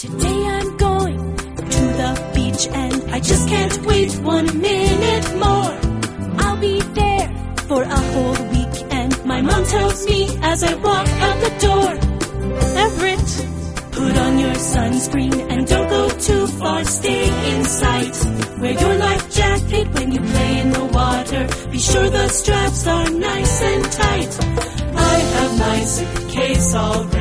Today I'm going to the beach and I just can't wait 1 minute more. I'll be there for a whole week and my mom tells me as I walk out the door, Everett, put on your sunscreen and don't go too far, stay in sight. Wear your life jacket when you play in the water, be sure the straps are nice and tight. I have my suitcase all ready.